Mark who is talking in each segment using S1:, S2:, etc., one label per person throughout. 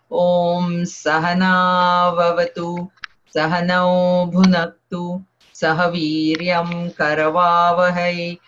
S1: Om Sahana Vavatu Sahanau Bhunaktu Sahaviryam Karavavahai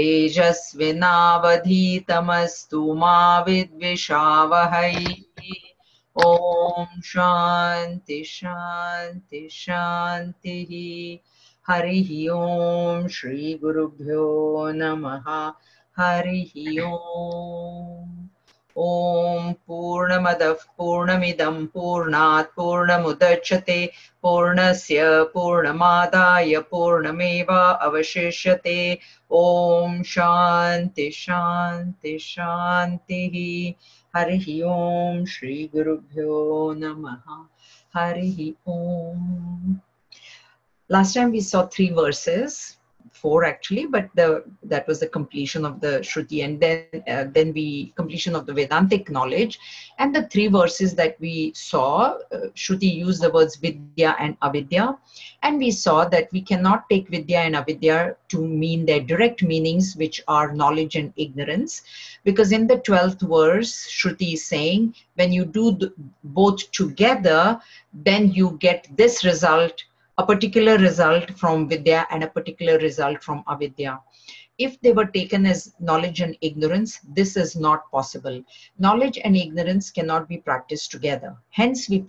S1: Tejasvinavadhitamastu Ma Vidvishavahai. Om Shanti Shanti Shanti. Harihi Om Shri Gurubhyo Namaha. Harihi Om. Om Purnamadah Purnamidam Purnat Purnamudachyate Purnasya Purnamadaya Purnameva Avashishyate. Om Shanti Shanti Shanti. Harihi Om Shri Gurubhyo Namaha. Harihi Om. Last time we saw 3 verses, 4 actually, but that was the completion of the Shruti, and then we completion of the Vedantic knowledge. And the 3 verses that we saw, Shruti used the words Vidya and Avidya, and we saw that we cannot take Vidya and Avidya to mean their direct meanings, which are knowledge and ignorance, because in the 12th verse, Shruti is saying, when you do both together, then you get this result, a particular result from Vidya and a particular result from Avidya. If they were taken as knowledge and ignorance, this is not possible. Knowledge and ignorance cannot be practiced together. Hence, we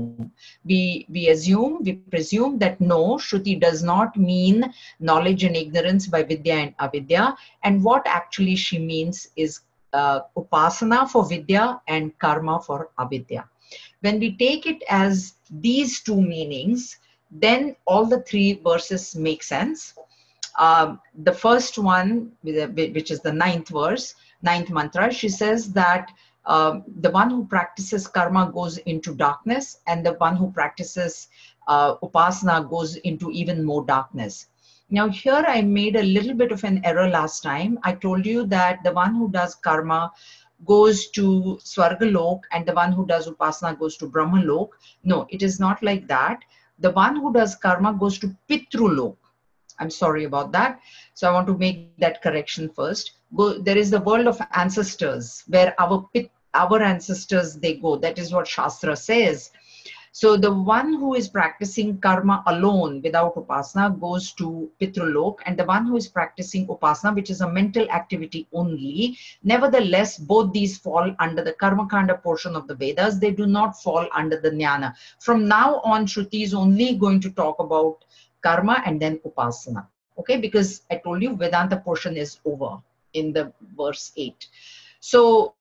S1: presume that no, Shruti does not mean knowledge and ignorance by Vidya and Avidya. And what actually she means is upasana for Vidya and karma for Avidya. When we take it as these 2 meanings, then all the 3 verses make sense. The first one, which is the 9th verse, 9th mantra, she says that the one who practices karma goes into darkness, and the one who practices upasana goes into even more darkness. Now here I made a little bit of an error last time. I told you that the one who does karma goes to Swargalok and the one who does upasana goes to Brahmalok. No, it is not like that. The one who does karma goes to Pitrulok. I'm sorry about that. So I want to make that correction first. There is the world of ancestors where our ancestors, they go. That is what Shastra says. So the one who is practicing karma alone without upasana goes to Pitrulok, and the one who is practicing upasana, which is a mental activity only, nevertheless, both these fall under the karma kanda portion of the Vedas. They do not fall under the jnana. From now on, Shruti is only going to talk about karma and then upasana. Okay, because I told you Vedanta portion is over in the verse 8. So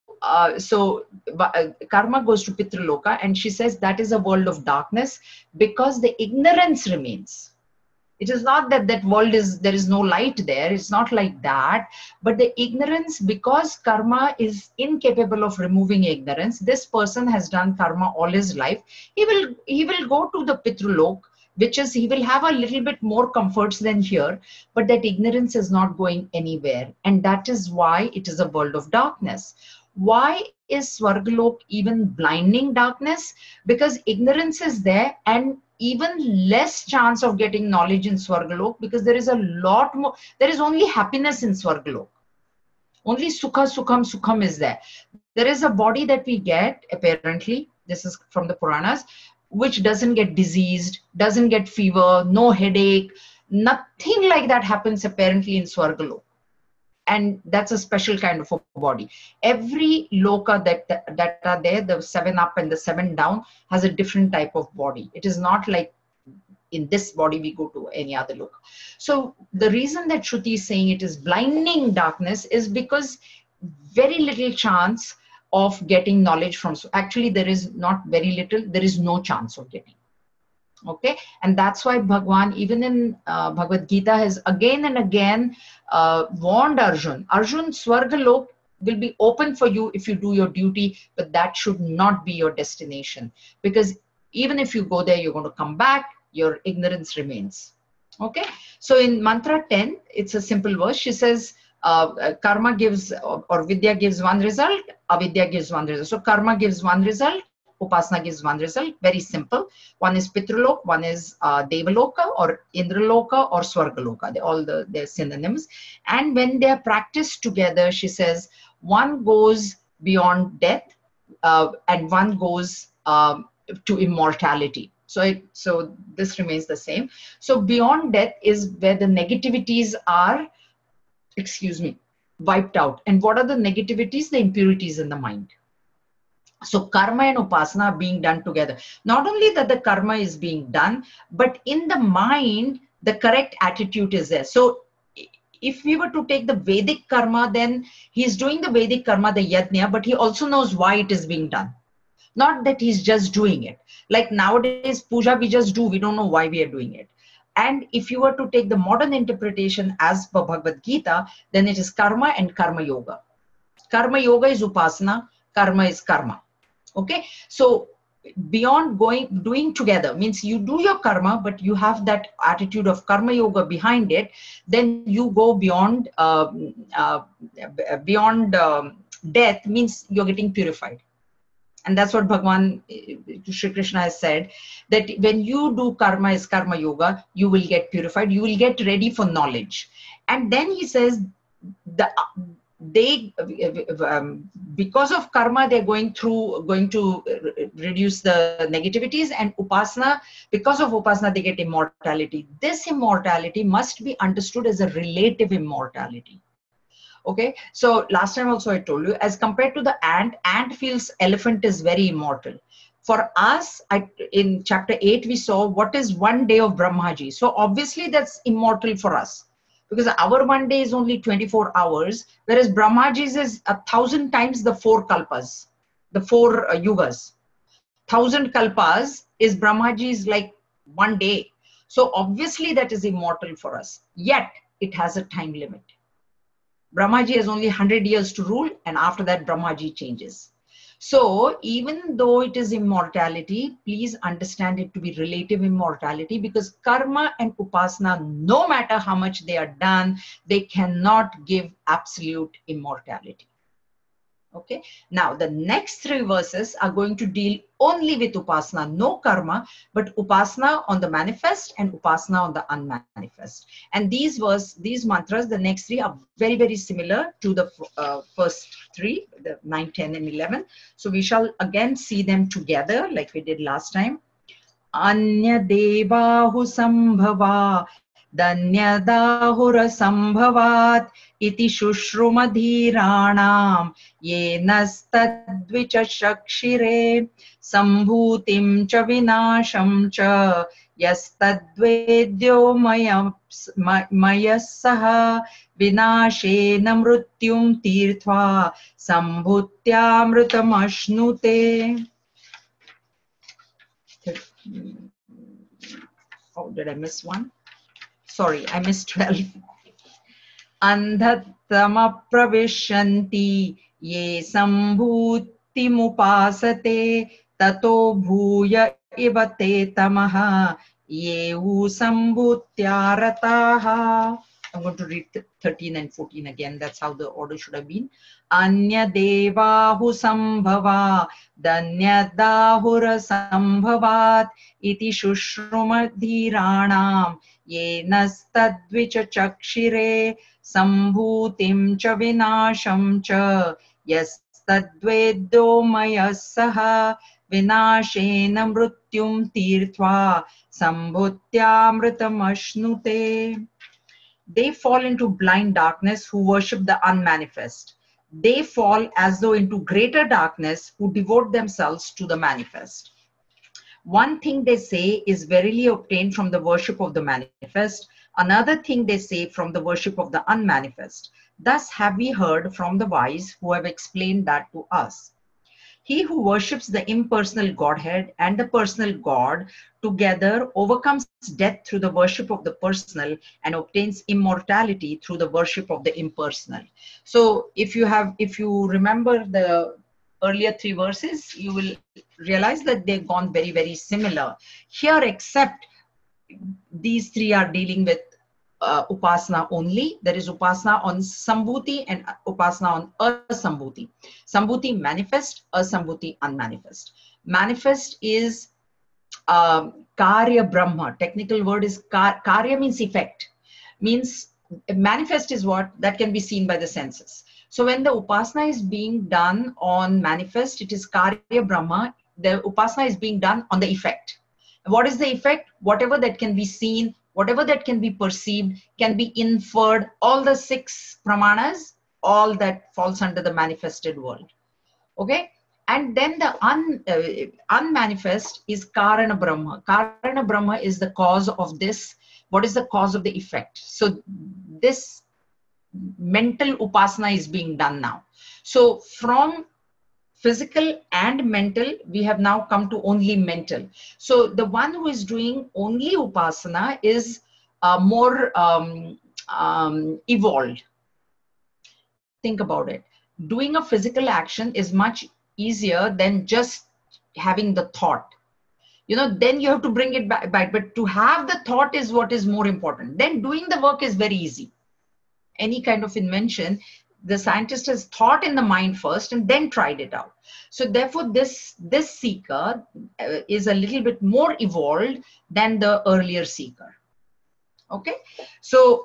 S1: karma goes to Pitraloka, and she says that is a world of darkness because the ignorance remains. It is not that that world there is no light there. It's not like that. But the ignorance, because karma is incapable of removing ignorance, this person has done karma all his life. He will go to the Pitralok, which is he will have a little bit more comforts than here, but that ignorance is not going anywhere. And that is why it is a world of darkness. Why is Swargalok even blinding darkness? Because ignorance is there, and even less chance of getting knowledge in Swargalok, because there is a lot more, there is only happiness in Swargalok. Only Sukha, Sukham, Sukham is there. There is a body that we get, apparently, this is from the Puranas, which doesn't get diseased, doesn't get fever, no headache, nothing like that happens apparently in Swargalok. And that's a special kind of a body. Every loka that are there, the 7 up and the 7 down, has a different type of body. It is not like in this body we go to any other loka. So the reason that Shruti is saying it is blinding darkness is because very little chance of getting knowledge from. So actually there is not very little, there is no chance of getting. Okay, and that's why Bhagwan, even in Bhagavad Gita, has again and again warned Arjun. Arjun, Swargalok will be open for you if you do your duty, but that should not be your destination. Because even if you go there, you're going to come back, your ignorance remains. Okay, so in mantra 10, it's a simple verse. She says, karma gives, or Vidya gives one result, Avidya gives one result. So karma gives one result, Upasana gives one result, very simple. One is Pitralok, one is Devaloka or Indraloka or Swargaloka. They're synonyms. And when they are practiced together, she says, one goes beyond death and one goes to immortality. So this remains the same. So beyond death is where the negativities are, excuse me, wiped out. And what are the negativities? The impurities in the mind. So karma and upasana are being done together. Not only that the karma is being done, but in the mind, the correct attitude is there. So if we were to take the Vedic karma, then he's doing the Vedic karma, the yajna, but he also knows why it is being done. Not that he's just doing it. Like nowadays, puja we just do, we don't know why we are doing it. And if you were to take the modern interpretation as per Bhagavad Gita, then it is karma and karma yoga. Karma yoga is upasana, karma is karma. Okay, so beyond doing together means you do your karma, but you have that attitude of karma yoga behind it. Then you go beyond death, means you're getting purified. And that's what Bhagavan Shri Krishna has said, that when you do karma is karma yoga, you will get purified, you will get ready for knowledge. And then he says because of karma, they're going to reduce the negativities, and upasana, because of upasana, they get immortality. This immortality must be understood as a relative immortality. Okay, so last time also I told you, as compared to the ant feels elephant is very immortal. For us, in chapter 8, we saw what is one day of Brahmaji. So obviously that's immortal for us, because our one day is only 24 hours, whereas Brahmaji's is 1,000 times the 4 kalpas, the 4 yugas. 1,000 kalpas is Brahmaji's like one day. So obviously that is immortal for us. Yet it has a time limit. Brahmaji has only 100 years to rule, and after that Brahmaji changes. So even though it is immortality, please understand it to be relative immortality, because karma and upasana, no matter how much they are done, they cannot give absolute immortality. Okay. Now the next 3 verses are going to deal only with upasana, no karma, but upasana on the manifest and upasana on the unmanifest. And these mantras, the next 3 are very, very similar to the first 3, the 9, 10, and 11. So we shall again see them together like we did last time. Anya devahu sambhava Danyadahura sambhavat iti shushrumadhiranam yenastadvicha shakshire sambhutim cha vinasham cha yastadvedyo mayasaha vinashena mrutyum tirtva sambhutyamrutam ashnute. Oh, did I miss one? Sorry, I missed 12. Andhatama pravishanti ye sambhutimupasate tato bhuya ivate tamaha ye u sambhutyarataha. I'm going to read 13 and 14 again. That's how the order should have been. Anya devahu sambhava danyadahura sambhavat iti shushrumadhiranam yenastadvicha chakshire sambhutim cha vinasham cha yastadvedyo mayasaha vinashena mrutyum tirtva sambhutyamritam ashnute. They fall into blind darkness who worship the unmanifest. They fall as though into greater darkness who devote themselves to the manifest. One thing they say is verily obtained from the worship of the manifest. Another thing they say from the worship of the unmanifest. Thus have we heard from the wise who have explained that to us. He who worships the impersonal Godhead and the personal God together overcomes death through the worship of the personal and obtains immortality through the worship of the impersonal. So if you remember the earlier 3 verses, you will realize that they've gone very, very similar. Here, except these 3 are dealing with upasana only. There is upasana on sambhuti and upasana on asambhuti. Sambhuti manifest, asambhuti unmanifest. Manifest is karya brahma. Technical word is karya means effect. Means manifest is what? That can be seen by the senses. So when the upasana is being done on manifest, it is karya brahma. the upasana is being done on the effect. What is the effect? Whatever that can be seen, whatever that can be perceived, can be inferred, all the 6 pramanas, all that falls under the manifested world. Okay? And then the unmanifest is Karana Brahma. Karana Brahma is the cause of this. What is the cause of the effect? So this mental upasana is being done now. So from physical and mental, we have now come to only mental. So the one who is doing only upasana is more evolved. Think about it. Doing a physical action is much easier than just having the thought. You know, then you have to bring it back, but to have the thought is what is more important. Then doing the work is very easy. Any kind of invention, the scientist has thought in the mind first and then tried it out. So therefore this seeker is a little bit more evolved than the earlier seeker. Okay, so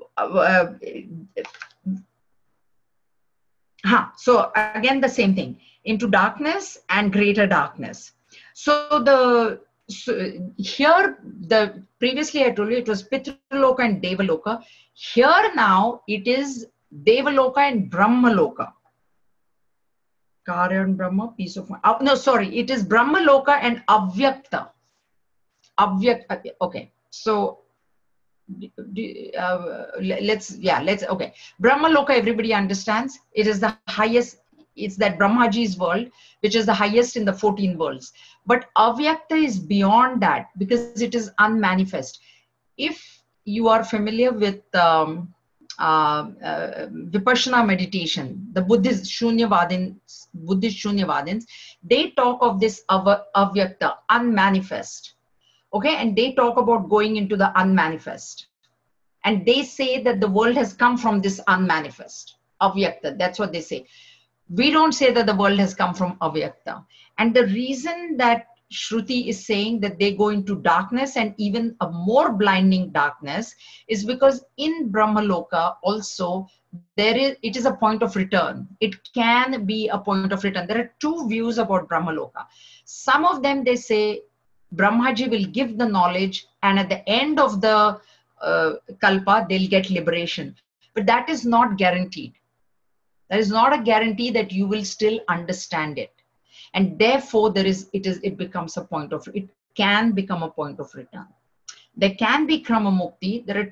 S1: so again the same thing, into darkness and greater darkness. So here, the previously I told you it was Pitraloka and Devaloka. Here now it is Devaloka and Brahmaloka. Karya and Brahma, peace of mind. No, sorry, it is Brahmaloka and Avyakta. Okay, so okay. Brahmaloka, everybody understands. It is the highest. It's that Brahmaji's world, which is the highest in the 14 worlds. But Avyakta is beyond that because it is unmanifest. If you are familiar with Vipassana meditation, the Buddhist Shunyavadins, they talk of this Avyakta, unmanifest. Okay, and they talk about going into the unmanifest. And they say that the world has come from this unmanifest, Avyakta. That's what they say. We don't say that the world has come from Avyakta. And the reason that Shruti is saying that they go into darkness and even a more blinding darkness is because in Brahmaloka also it is a point of return. It can be a point of return. There are 2 views about Brahmaloka. Some of them, they say Brahmaji will give the knowledge and at the end of the kalpa they'll get liberation. But that is not guaranteed. That is not a guarantee that you will still understand it. And therefore it becomes a point of, it can become a point of return. There can be Krama Mukti. There are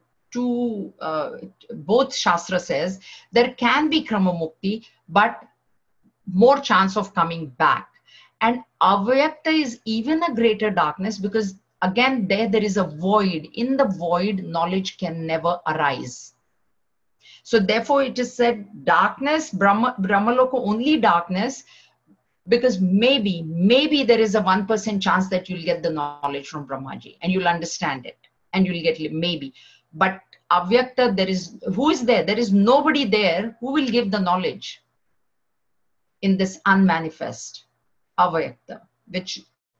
S1: both Shastra says there can be Krama Mukti, but more chance of coming back. And Avyakta is even a greater darkness because again there is a void. In the void, knowledge can never arise. So therefore it is said darkness, Brahmaloka only darkness, because maybe there is a 1% chance that you'll get the knowledge from Brahmaji and you'll understand it and you'll get maybe. But Avyakta, who is there? There is nobody there who will give the knowledge in this unmanifest Avyakta, which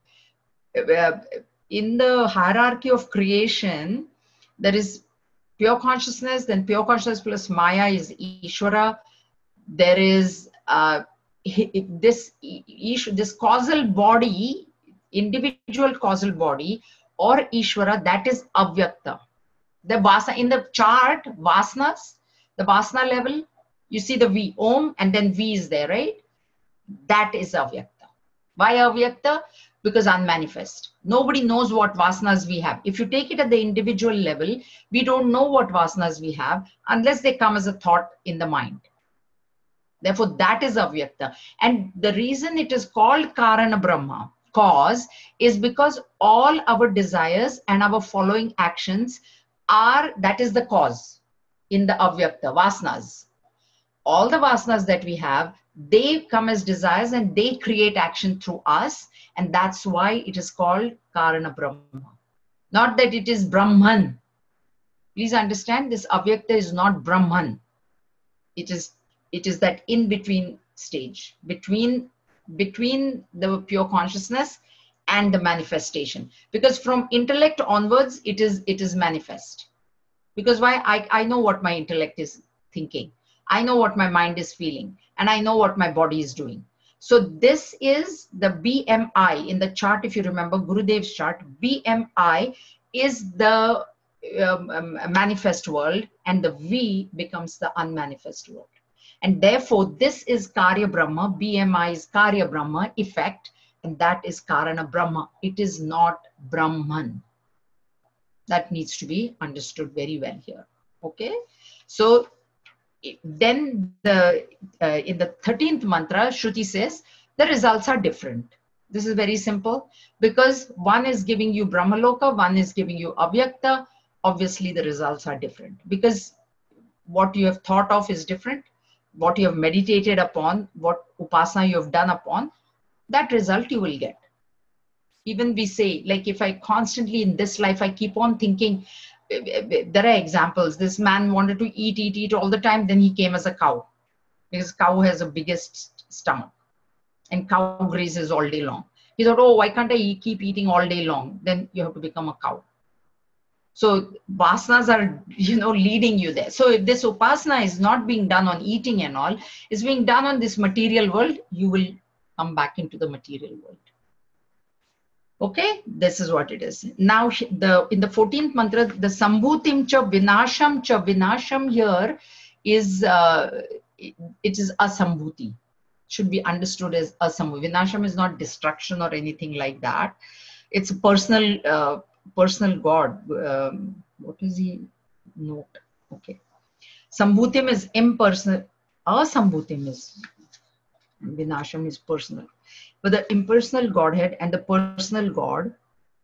S1: in the hierarchy of creation, there is pure consciousness, then pure consciousness plus Maya is Ishvara. There is this causal body, individual causal body or Ishvara, that is Avyakta. The Vasana, in the chart, Vasanas, the Vasana level, you see the V, Om, and then V is there, right? That is Avyakta. Why Avyakta? Because unmanifest. Nobody knows what Vasanas we have. If you take it at the individual level, we don't know what Vasanas we have unless they come as a thought in the mind. Therefore, that is Avyakta. And the reason it is called Karana Brahma, cause, is because all our desires and our following actions that is the cause in the Avyakta, Vasanas. All the Vasanas that we have, they come as desires and they create action through us. And that's why it is called Karana Brahma. Not that it is Brahman. Please understand, this Avyakta is not Brahman. It is that in-between stage, between the pure consciousness and the manifestation. Because from intellect onwards, it is manifest. Because why? I know what my intellect is thinking. I know what my mind is feeling. And I know what my body is doing. So this is the BMI in the chart. If you remember Gurudev's chart, BMI is the manifest world, and the V becomes the unmanifest world. And therefore, this is Karya Brahma, BMI is Karya Brahma effect, and that is Karana Brahma. It is not Brahman. That needs to be understood very well here. Okay, so then in the 13th mantra, Shruti says the results are different. This is very simple, because one is giving you Brahmaloka, one is giving you Avyakta. Obviously, the results are different because what you have thought of is different. What you have meditated upon, what upasana you have done upon, that result you will get. Even we say, like, if I constantly in this life, I keep on thinking, there are examples. This man wanted to eat all the time. Then he came as a cow, because cow has the biggest stomach and cow grazes all day long. He thought, oh, why can't I keep eating all day long? Then you have to become a cow. So vasanas are, leading you there. So if this upasana is not being done on eating and all, it's being done on this material world, you will come back into the material world. Okay, this is what it is. Now, in the 14th mantra, the Sambhutim cha Vinasham here is, it is Asambhuti. Should be understood as Asambhuti. Vinasham is not destruction or anything like that. It's a personal God. What is he? Note. Okay. Sambhutim is impersonal. Asambhutim is, Vinasham is personal. But the impersonal Godhead and the personal God,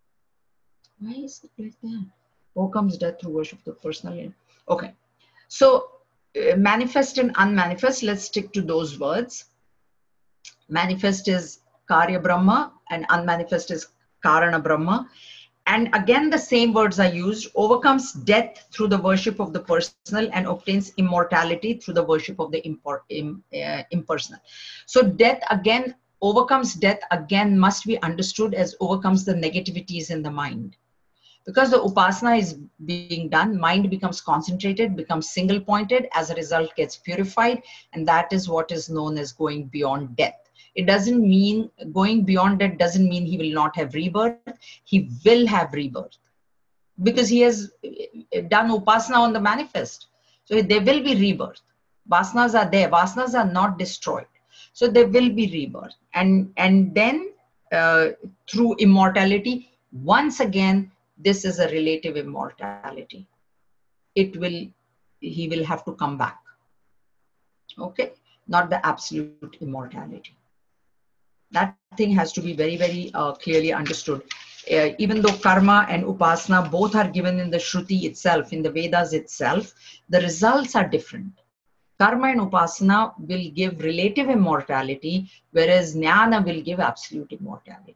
S1: why is it like that? Overcomes death through worship of the personal. Okay. So manifest and unmanifest, let's stick to those words. Manifest is Karya Brahma and unmanifest is Karana Brahma. And again, the same words are used. Overcomes death through the worship of the personal and obtains immortality through the worship of the impersonal. So death again, overcomes death again must be understood as overcomes the negativities in the mind. Because the upasana is being done, mind becomes concentrated, becomes single pointed, as a result gets purified, and that is what is known as going beyond death. It doesn't mean, going beyond death doesn't mean he will not have rebirth. He will have rebirth because he has done upasana on the manifest. So there will be rebirth. Vasanas are there. Vasanas are not destroyed. So there will be rebirth. And then through immortality, once again, this is a relative immortality. He will have to come back. Okay? Not the absolute immortality. That thing has to be very, very clearly understood. Even though karma and upasana both are given in the Shruti itself, in the Vedas itself, the results are different. Karma and upasana will give relative immortality, whereas jnana will give absolute immortality.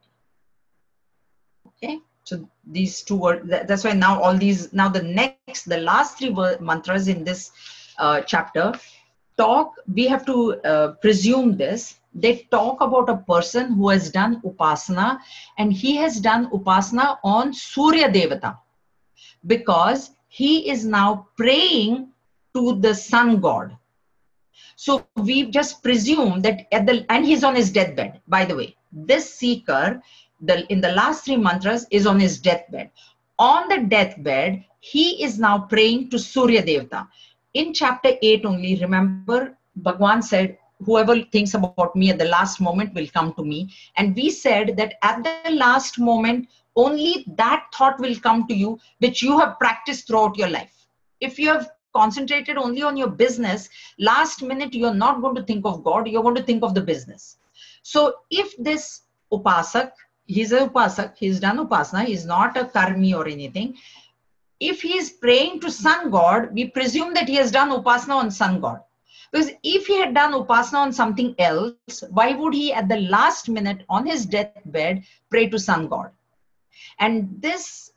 S1: Okay, so these two words, that's why now all these, now the last three mantras in this chapter we have to presume this. They talk about a person who has done upasana, and he has done upasana on Surya Devata because he is now praying to the sun god. So we've just presumed that and he's on his deathbed, by the way. This seeker, in the last three mantras, is on his deathbed. On the deathbed, he is now praying to Surya Devata. In chapter 8 only, remember, Bhagwan said, whoever thinks about me at the last moment will come to me. And we said that at the last moment, only that thought will come to you, which you have practiced throughout your life. If you have concentrated only on your business, last minute, you're not going to think of God, you're going to think of the business. So if this upasak, he's a upasak, he's done upasana, he's not a karmi or anything. If he is praying to sun god, we presume that he has done upasana on sun god. Because if he had done upasana on something else, why would he at the last minute on his deathbed pray to sun god? And this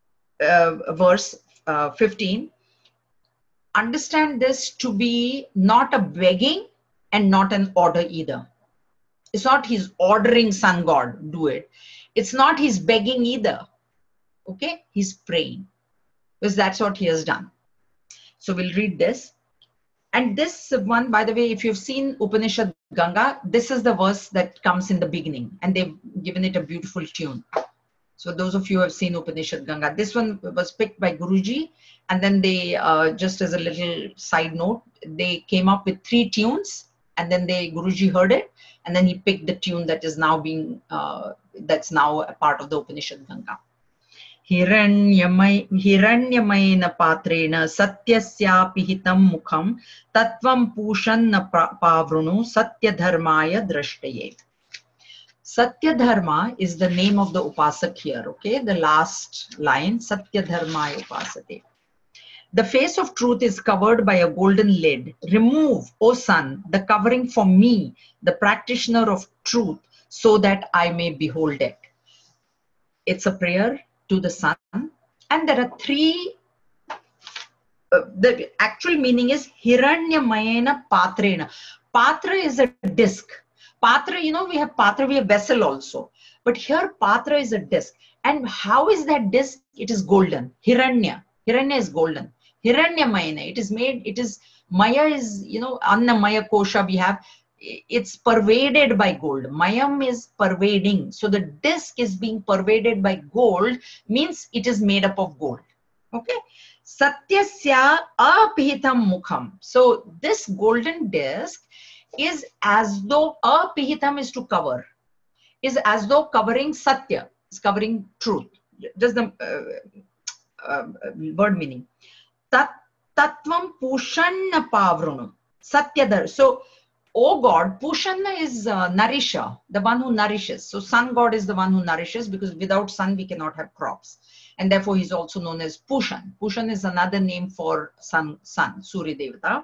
S1: verse 15, understand this to be not a begging and not an order either. It's not he's ordering sun god, do it. It's not he's begging either. Okay, he's praying. Because that's what he has done. So we'll read this. And this one, by the way, if you've seen Upanishad Ganga, this is the verse that comes in the beginning, and they've given it a beautiful tune. So those of you who have seen Upanishad Ganga, this one was picked by Guruji, and then they, just as a little side note, they came up with 3 tunes, and then Guruji heard it, and then he picked the tune that is now being, that's now a part of the Upanishad Ganga. Hiranyamayena patrena satyasyapi hitam mukham tatvam pushanna pavrunu satya dharmaya drashtaye. Satya Dharma is the name of the Upasak here, okay? The last line, Satya Dharmaya Upasate. The face of truth is covered by a golden lid. Remove, O sun, the covering for me, the practitioner of truth, so that I may behold it. It's a prayer to the sun, and there are 3. The actual meaning is Hiranyamayena Patrena. Patra is a disc. Patra, you know, we have Patra, we have vessel also. But here Patra is a disc. And how is that disc? It is golden. Hiranya. Hiranya is golden. Hiranyamayena. It is made, it is, Maya is, you know, Annamaya Kosha we have. It's pervaded by gold. Mayam is pervading. So the disc is being pervaded by gold, means it is made up of gold. Okay. Satyasya apihitam mukham. So this golden disc is as though, apihitam is to cover, is as though covering satya, is covering truth. Just the word meaning. Tattvam pushanna pavrunu. Satyadhar. So, oh God, Pushanna is nourisher, the one who nourishes. So sun God is the one who nourishes, because without sun we cannot have crops. And therefore he's also known as Pushan. Pushan is another name for sun, Surya Devata.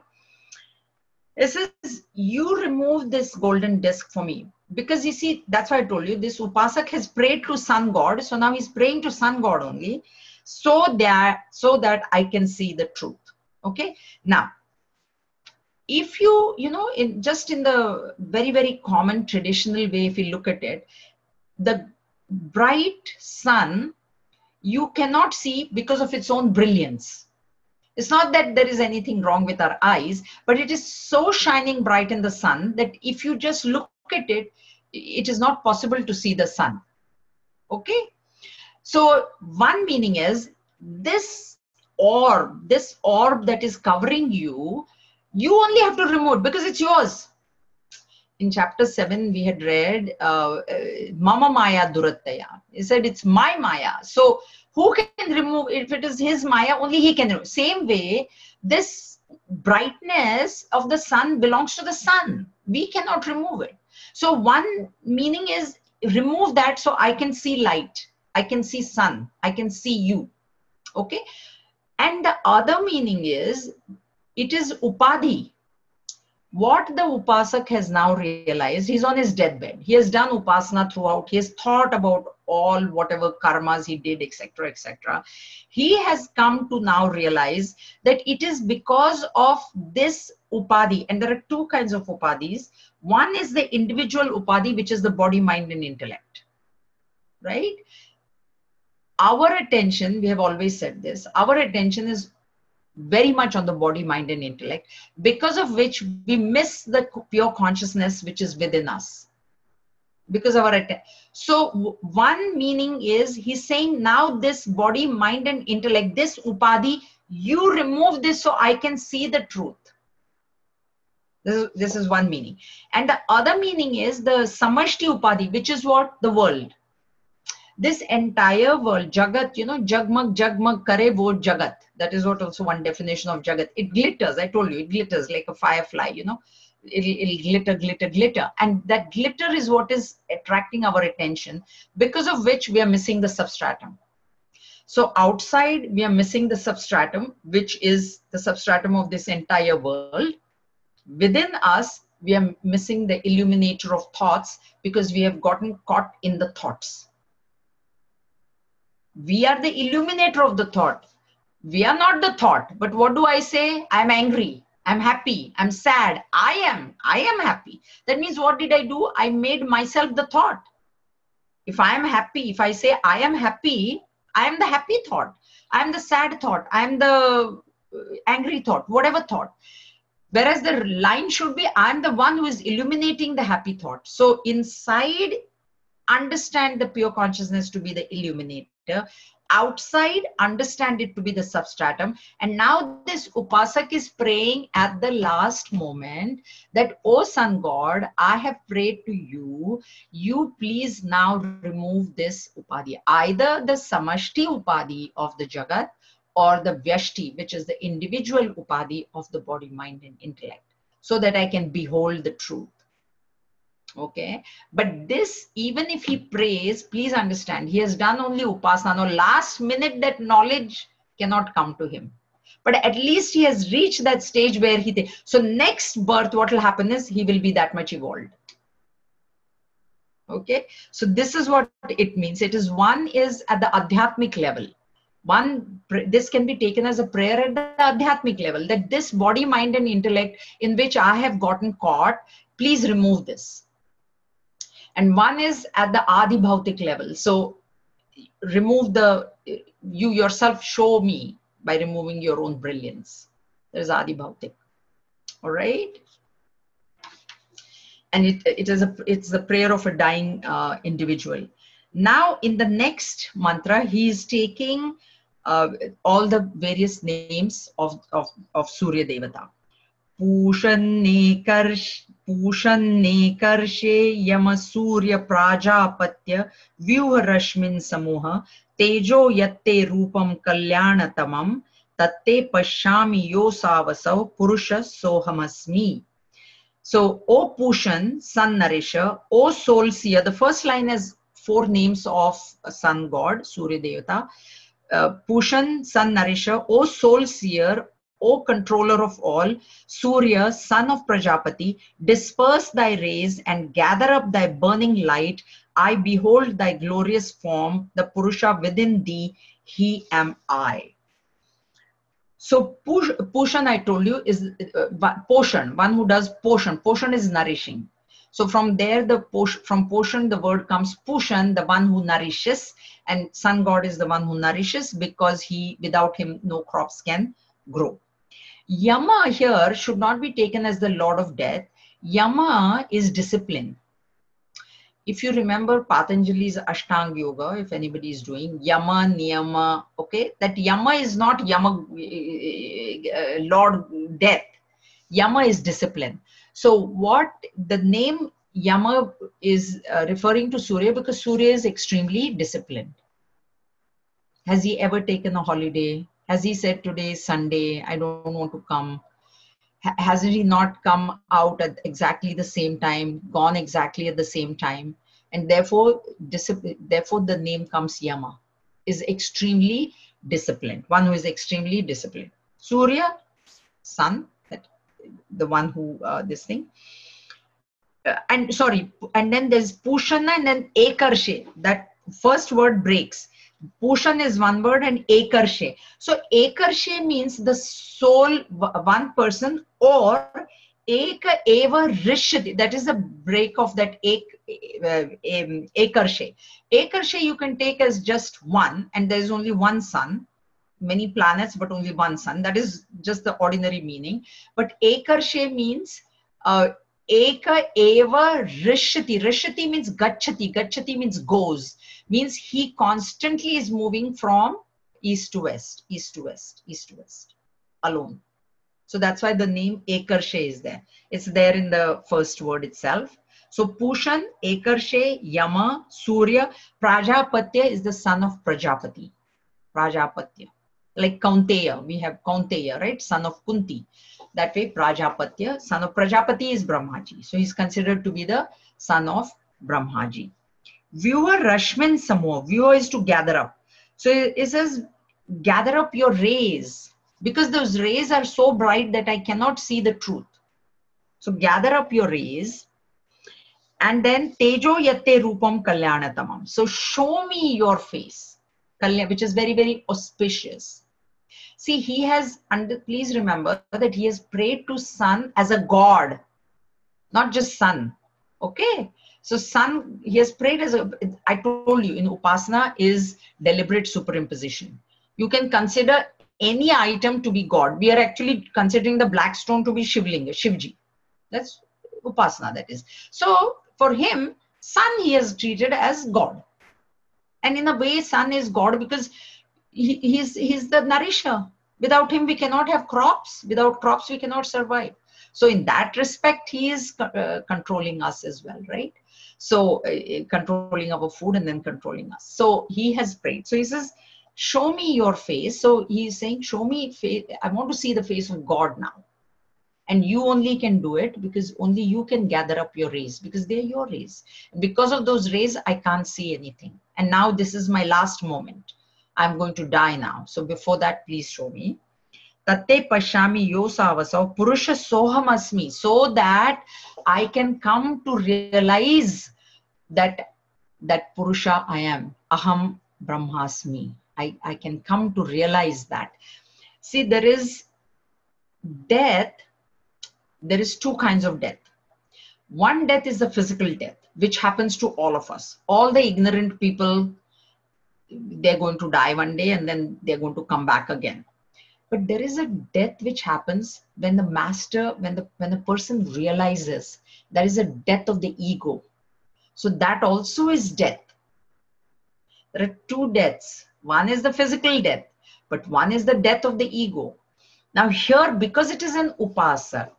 S1: It says, you remove this golden disc for me. Because you see, that's why I told you, this Upasak has prayed to sun God. So now he's praying to sun God only, so that I can see the truth. Okay. Now, if you know, just in the very, very common traditional way, if you look at it, the bright sun, you cannot see because of its own brilliance. It's not that there is anything wrong with our eyes, but it is so shining bright in the sun that if you just look at it, it is not possible to see the sun. Okay. So one meaning is this orb that is covering you, you only have to remove it because it's yours. In chapter 7, we had read Mama Maya Durattaya. He said it's my Maya. So who can remove? If it is his Maya, only he can remove. Same way, this brightness of the sun belongs to the sun. We cannot remove it. So one meaning is remove that so I can see light. I can see sun. I can see you. Okay. And the other meaning is, it is upadhi. What the upasak has now realized, he's on his deathbed. He has done upasana throughout. He has thought about all whatever karmas he did, etc., etc. He has come to now realize that it is because of this upadhi. And there are 2 kinds of upadhis. One is the individual upadhi, which is the body, mind, and intellect. Right? Our attention, we have always said this, our attention is very much on the body, mind, and intellect, because of which we miss the pure consciousness which is within us. Because of our so one meaning is, he's saying now this body, mind, and intellect, this upadhi, you remove this so I can see the truth. This is one meaning. And the other meaning is the samashti upadhi, which is what? The world. This entire world, Jagat, you know, Jagmag, Jagmag, Kare wo Jagat. That is what also one definition of Jagat. It glitters, I told you, it glitters like a firefly, you know. It'll glitter, glitter, glitter. And that glitter is what is attracting our attention, because of which we are missing the substratum. So outside, we are missing the substratum, which is the substratum of this entire world. Within us, we are missing the illuminator of thoughts, because we have gotten caught in the thoughts. We are the illuminator of the thought. We are not the thought. But what do I say? I'm angry. I'm happy. I'm sad. I am happy. That means what did I do? I made myself the thought. If I am happy, if I say I am happy, I am the happy thought. I am the sad thought. I am the angry thought, whatever thought. Whereas the line should be, I'm the one who is illuminating the happy thought. So inside, understand the pure consciousness to be the illuminator. Outside, understand it to be the substratum. And now this upasak is praying at the last moment that, oh sun god, I have prayed to you. You please now remove this upadhi. Either the samashti upadhi of the jagat or the vyashti, which is the individual upadhi of the body, mind, and intellect, so that I can behold the truth. Okay, but this, even if he prays, please understand, he has done only upasana. Now, last minute, that knowledge cannot come to him. But at least he has reached that stage where he... So next birth, what will happen is he will be that much evolved. Okay, so this is what it means. It is, one is at the adhyatmic level. One, this can be taken as a prayer at the adhyatmic level, that this body, mind, and intellect in which I have gotten caught, please remove this. And one is at the Adi Bhautik level. So remove the, you yourself show me by removing your own brilliance. There's Adi Bhautik. All right. And it's the prayer of a dying individual. Now in the next mantra, he is taking all the various names of Surya Devata. Pushanne karshe yama surya prajapatya vyuha rashmin samoha tejo yatte rupam kalyanatamam tatte pashyami yosavasau purusha sohamasmi. So, O Pushan, sun nourisher, O soul seer. The first line has 4 names of sun god, Surya Devata. Pushan, sun nourisher, O soul seer, O controller of all, Surya, son of Prajapati, disperse thy rays and gather up thy burning light. I behold thy glorious form, the Purusha within thee, he am I. So Pushan, I told you, is Poshan, one who does Poshan. Poshan is nourishing. So from there, from Poshan, the word comes Pushan, the one who nourishes, and sun god is the one who nourishes, because without him, no crops can grow. Yama here should not be taken as the lord of death. Yama is discipline. If you remember Patanjali's Ashtanga Yoga, if anybody is doing Yama, Niyama, okay, that Yama is not Yama, Lord Death. Yama is discipline. So what the name Yama is referring to Surya, because Surya is extremely disciplined. Has he ever taken a holiday? Has he said today is Sunday, I don't want to come? Has he not come out at exactly the same time, gone exactly at the same time? And therefore, the name comes Yama, is extremely disciplined, one who is extremely disciplined. Surya, sun, the one who, this thing. And then there's Pushana and then Ekarshe. That first word breaks. Pushan is one word and Ekarshe. So Ekarshe means the soul, one person, or Eka Eva Rishyati. That is a break of that Ekarshe. Ekarshe you can take as just one, and there is only one sun. Many planets, but only one sun. That is just the ordinary meaning. But Ekarshe means Eka Eva Rishyati. Rishyati means Gachati. Gachati means goes. Means he constantly is moving from east to west, east to west, east to west, alone. So that's why the name Ekarshe is there. It's there in the first word itself. So Pushan, Ekarshe, Yama, Surya. Prajapatya is the son of Prajapati. Prajapatya. Like Kaunteya, we have Kaunteya, right? Son of Kunti. That way, Prajapatya, son of Prajapati is Brahmaji. So he's considered to be the son of Brahmaji. Vyuha Rashmin Samoha. Vyuha is to gather up. So it says, gather up your rays, because those rays are so bright that I cannot see the truth. So gather up your rays. And then Tejo Yatte Rupam Kalyanatamam. So show me your face, which is very, very auspicious. See, he has, please remember that he has prayed to sun as a god, not just sun. Okay. So sun, he has prayed as I told you, in Upasana is deliberate superimposition. You can consider any item to be God. We are actually considering the black stone to be Shivlinga, Shivji. That's Upasana, that is. So for him, sun he has treated as God. And in a way, sun is God because he's the nourisher. Without him, we cannot have crops. Without crops, we cannot survive. So in that respect, he is controlling us as well, right? So controlling our food and then controlling us. So he has prayed. So he says, show me your face. So he's saying, show me face. I want to see the face of God now. And you only can do it because only you can gather up your rays because they're your rays. Because of those rays, I can't see anything. And now this is my last moment. I'm going to die now. So before that, please show me. Tatte pashami yosavasau purusha sohamasmi, so that I can come to realize that purusha I am. Aham brahmasmi. I can come to realize that. See, there is death. There is two kinds of death. One death is the physical death, which happens to all of us. All the ignorant people, they're going to die one day and then they're going to come back again. But there is a death which happens when the master, when the person realizes there is a death of the ego. So that also is death. There are two deaths. One is the physical death, but one is the death of the ego. Now here, because it is an upasak,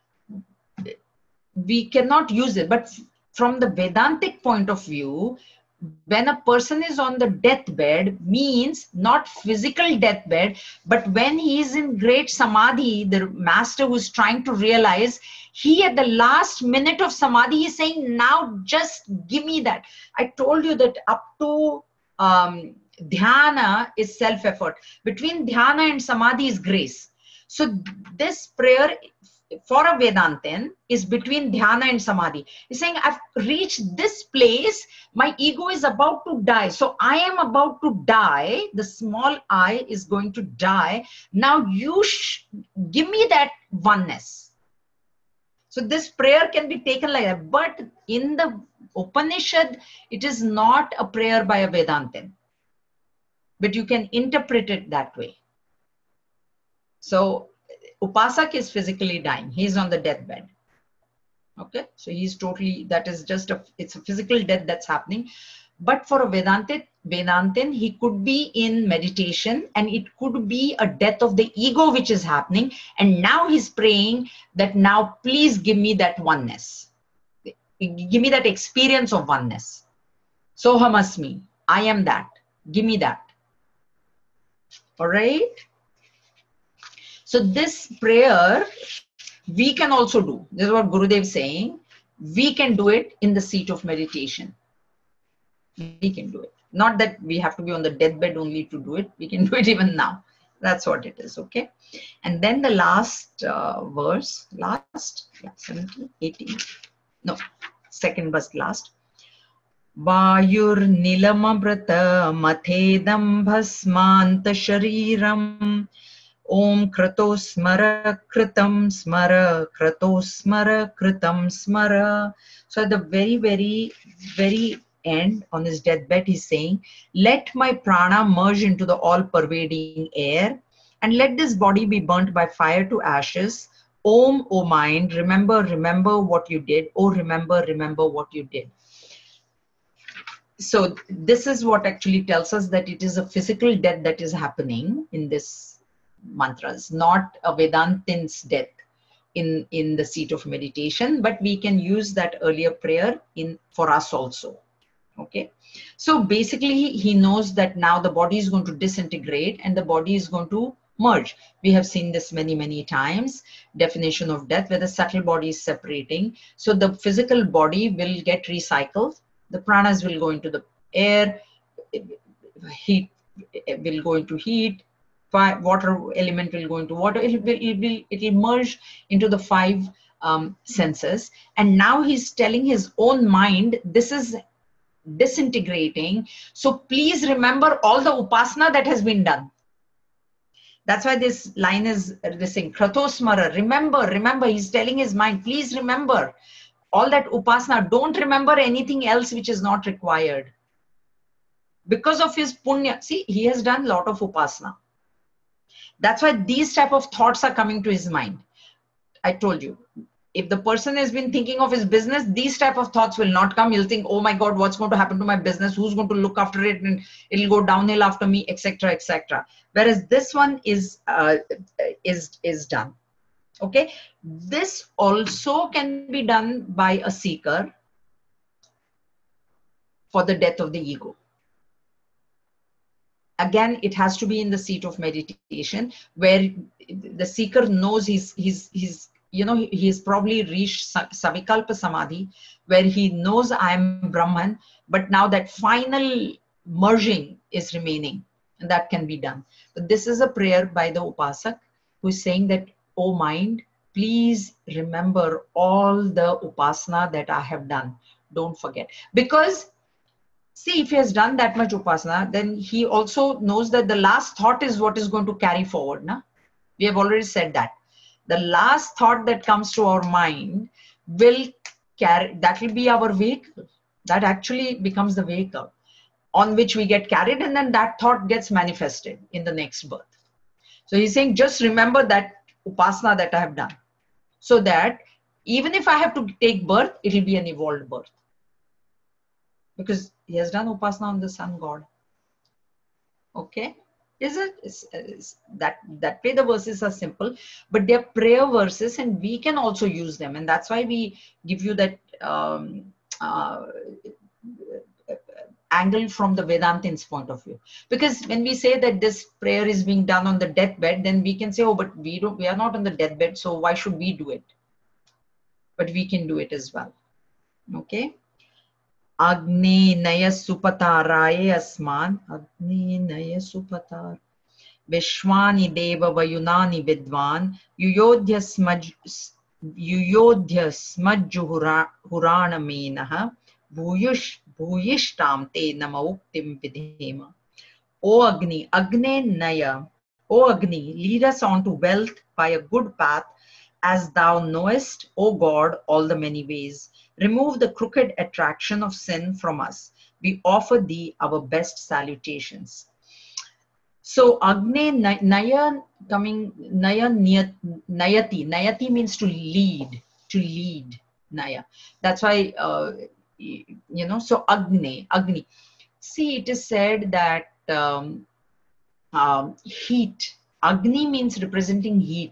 S1: we cannot use it. But from the Vedantic point of view, when a person is on the deathbed, means not physical deathbed, but when he is in great samadhi, the master who is trying to realize, he at the last minute of samadhi is saying, now just give me that. I told you that up to dhyana is self-effort. Between dhyana and samadhi is grace. So this prayer for a Vedantin is between dhyana and samadhi. He's saying, I've reached this place, my ego is about to die. So I am about to die. The small I is going to die. Now you give me that oneness. So this prayer can be taken like that. But in the Upanishad, it is not a prayer by a Vedantin. But you can interpret it that way. So Upasak is physically dying. He's on the deathbed. Okay. So he's totally, that is just it's a physical death that's happening. But for a Vedantin, he could be in meditation and it could be a death of the ego which is happening. And now he's praying that now please give me that oneness. Give me that experience of oneness. Sohamasmi. I am that. Give me that. All right. So this prayer, we can also do. This is what Gurudev is saying. We can do it in the seat of meditation. We can do it. Not that we have to be on the deathbed only to do it. We can do it even now. That's what it is, okay? And then the last verse, 17, 18. No, second verse last. Vayur nilamamrata mathedam bhasmanta shariram Om krato smara kritam smara krato smara kritam smara. So at the very, very, very end on his deathbed, he's saying, let my prana merge into the all-pervading air and let this body be burnt by fire to ashes. Om, O mind, remember, remember what you did. Oh, remember, remember what you did. So this is what actually tells us that it is a physical death that is happening in this mantras, not a Vedantin's death in the seat of meditation, but we can use that earlier prayer for us also. Okay. So basically he knows that now the body is going to disintegrate and the body is going to merge. We have seen this many, many times. Definition of death, where the subtle body is separating. So the physical body will get recycled. The pranas will go into the air, heat will go into heat, water element will go into water, it will merge into the five senses. And now he's telling his own mind, this is disintegrating. So please remember all the upasana that has been done. That's why this line is this thing, Kratosmara, remember, he's telling his mind, please remember all that upasana, don't remember anything else which is not required. Because of his punya, see, he has done a lot of upasana. That's why these type of thoughts are coming to his mind. I told you, if the person has been thinking of his business, these type of thoughts will not come. You'll think, oh my God, what's going to happen to my business? Who's going to look after it? And it'll go downhill after me, etc., etc. Whereas this one is done. Okay. This also can be done by a seeker for the death of the ego. Again, it has to be in the seat of meditation where the seeker knows he's probably reached Savikalpa Samadhi, where he knows I am Brahman, but now that final merging is remaining, and that can be done. But this is a prayer by the Upasak who is saying that, oh mind, please remember all the Upasana that I have done. Don't forget. Because see, if he has done that much Upasana, then he also knows that the last thought is what is going to carry forward. Na? We have already said that. The last thought that comes to our mind will carry, that will be our vehicle. That actually becomes the vehicle on which we get carried, and then that thought gets manifested in the next birth. So he's saying, just remember that Upasana that I have done, so that even if I have to take birth, it will be an evolved birth. Because he has done Upasana on the sun god. Okay? That way the verses are simple, but they're prayer verses and we can also use them. And that's why we give you that angle from the Vedantin's point of view. Because when we say that this prayer is being done on the deathbed, then we can say, oh, but we are not on the deathbed, so why should we do it? But we can do it as well. Okay? Agni Naya Supataraye Asman Agni Naya Supatar Vishwani Deva Vayunani Vidvan Yuyodhya Smajjuhurana Menaha Bhuyishtam Te Namauktim Vidhema. O Agni, Agne Naya, O Agni, lead us on to wealth by a good path, as thou knowest, O God, all the many ways. Remove the crooked attraction of sin from us. We offer thee our best salutations. So Agne Naya coming Naya Nayati. Nayati means to lead Naya. That's why so Agni. See, it is said that heat. Agni means representing heat.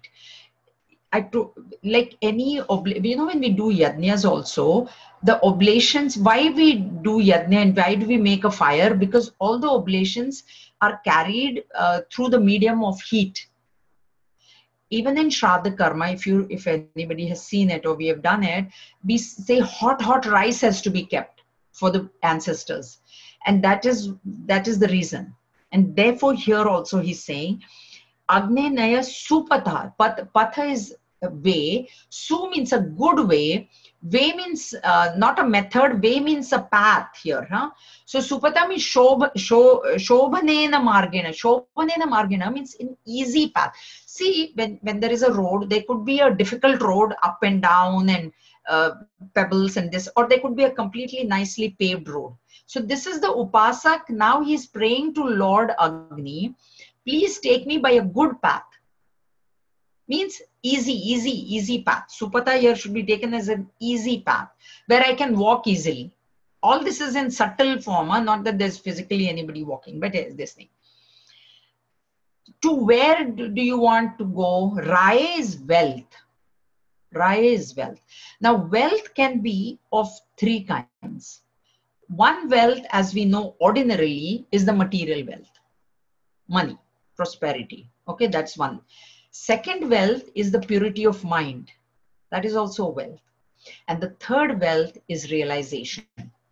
S1: Like any, when we do yajnas also, the oblations, why we do yajna and why do we make a fire? Because all the oblations are carried through the medium of heat. Even in Shraddha Karma, if anybody has seen it or we have done it, we say hot rice has to be kept for the ancestors. And that is the reason. And therefore here also he's saying, Agne Naya Supatha. Patha is a way. Su means a good way. Way means not a method. Way means a path here. Huh? So Supatha means Shobhanena Margena. Shobhanena Margena means an easy path. See, when there is a road, there could be a difficult road up and down and pebbles and this, or there could be a completely nicely paved road. So this is the Upasak. Now he's praying to Lord Agni. Please take me by a good path. Means easy path. Supata here should be taken as an easy path where I can walk easily. All this is in subtle form, not that there's physically anybody walking, but this thing. To where do you want to go? Raya is wealth. Raya is wealth. Now, wealth can be of three kinds. One wealth, as we know ordinarily, is the material wealth. Money, prosperity. Okay, that's one. Second wealth is the purity of mind. That is also wealth. And the third wealth is realization.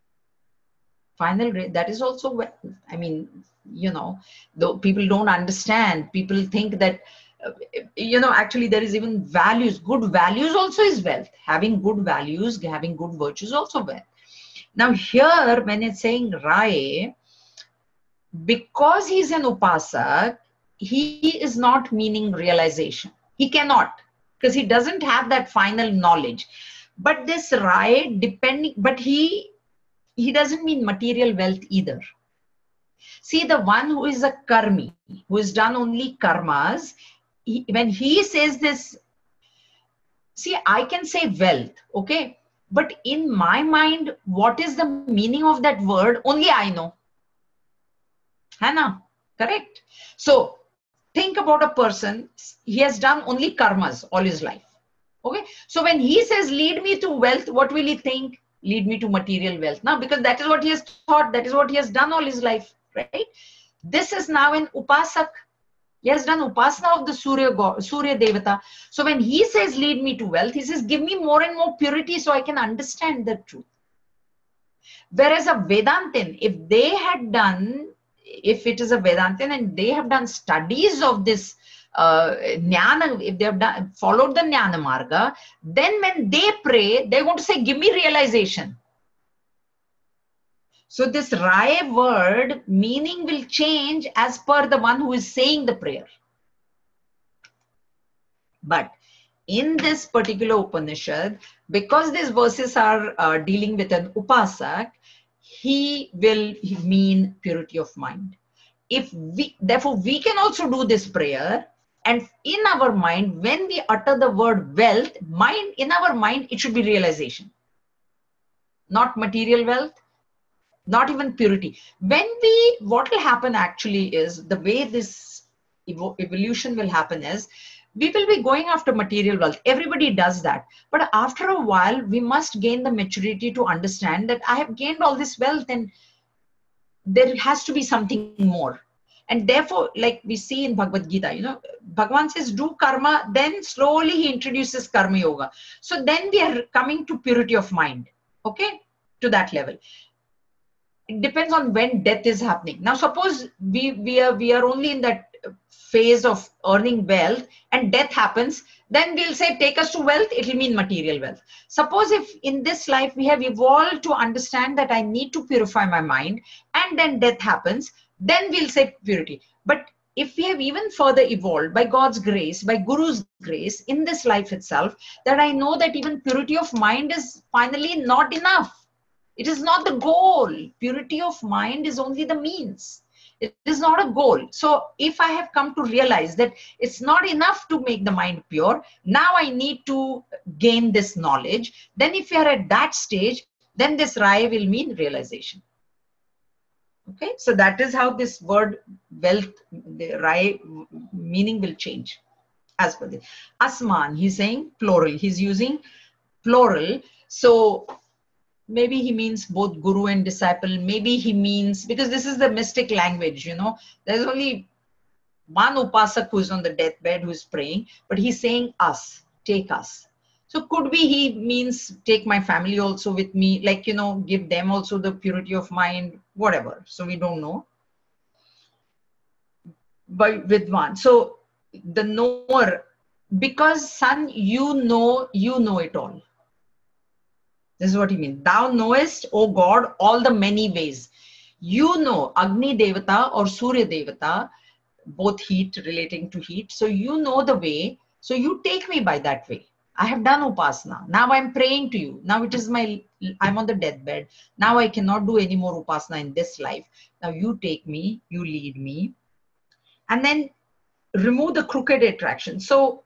S1: That is also wealth. I mean, though people don't understand, people think that, actually there is even values. Good values also is wealth. Having good values, having good virtues also wealth. Now here, when it's saying Rai, because he's an Upasak, he is not meaning realization. He cannot, because he doesn't have that final knowledge. But this Rai, but he doesn't mean material wealth either. See, the one who is a karmi, who has done only karmas, when he says this, see, I can say wealth, okay? But in my mind, what is the meaning of that word? Only I know. Hannah, correct? So think about a person, he has done only karmas all his life. Okay, so when he says lead me to wealth, what will he think? Lead me to material wealth. Now, because that is what he has thought, that is what he has done all his life, right? This is now an upasak. He has done upasana of the Surya God, Surya Devata. So when he says lead me to wealth, he says give me more and more purity so I can understand the truth. Whereas a Vedantin, if they had done, if it is a Vedantin and they have done studies of this Jnana, if they have done, followed the Jnana Marga, then when they pray, they're going to say, give me realization. So this Rai word meaning will change as per the one who is saying the prayer. But in this particular Upanishad, because these verses are dealing with an Upasak, he will mean purity of mind. Therefore, we can also do this prayer, and in our mind, when we utter the word wealth, in our mind, it should be realization. Not material wealth, not even purity. What will happen actually is, the way this evolution will happen is, we will be going after material wealth. Everybody does that. But after a while, we must gain the maturity to understand that I have gained all this wealth and there has to be something more. And therefore, like we see in Bhagavad Gita, Bhagavan says, do karma, then slowly he introduces karma yoga. So then we are coming to purity of mind, okay, to that level. It depends on when death is happening. Now, suppose we are only in that phase of earning wealth and death happens, then we'll say, take us to wealth, it will mean material wealth. Suppose if in this life we have evolved to understand that I need to purify my mind, and then death happens, then we'll say purity. But if we have even further evolved by God's grace, by Guru's grace in this life itself, that I know that even purity of mind is finally not enough. It is not the goal. Purity of mind is only the means. It is not a goal. So if I have come to realize that it's not enough to make the mind pure, now I need to gain this knowledge. Then if you are at that stage, then this Rai will mean realization. Okay, so that is how this word wealth, the Rai meaning will change. As per this. Asman, he's saying plural. He's using plural. So maybe he means both guru and disciple. Maybe he means, because this is the mystic language, there's only one upasak who is on the deathbed who is praying, but he's saying us, take us. So could be he means take my family also with me, like, give them also the purity of mind, whatever. So we don't know. But with one. So the knower, because son, you know it all. This is what he means. Thou knowest, O God, all the many ways. You know Agni Devata or Surya Devata, both heat, relating to heat. So you know the way. So you take me by that way. I have done upasana. Now I'm praying to you. Now I'm on the deathbed. Now I cannot do any more upasana in this life. Now you take me, you lead me. And then remove the crooked attraction. So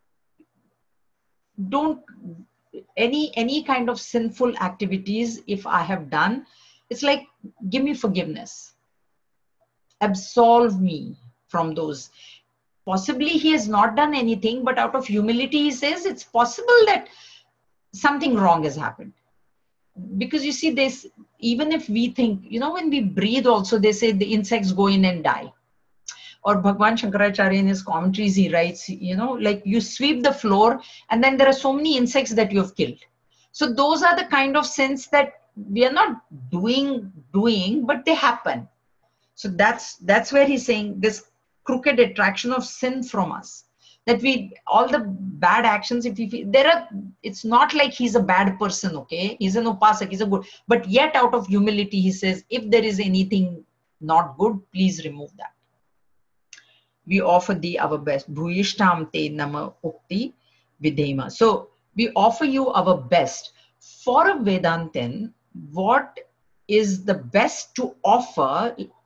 S1: don't, any kind of sinful activities, if I have done, it's like, give me forgiveness. Absolve me from those. Possibly he has not done anything, but out of humility he says it's possible that something wrong has happened. Because you see this, even if we think, when we breathe also, they say the insects go in and die. Or Bhagwan Shankaracharya in his commentaries, he writes, like you sweep the floor and then there are so many insects that you have killed. So those are the kind of sins that we are not doing, but they happen. So that's where he's saying this crooked attraction of sin from us. That all the bad actions, if we feel, it's not like he's a bad person, okay? He's an upasak, he's a good, but yet out of humility, he says, if there is anything not good, please remove that. We offer thee our best. Bhuyishtam te nama ukti vidhema. So we offer you our best. For a Vedantin, what is the best to offer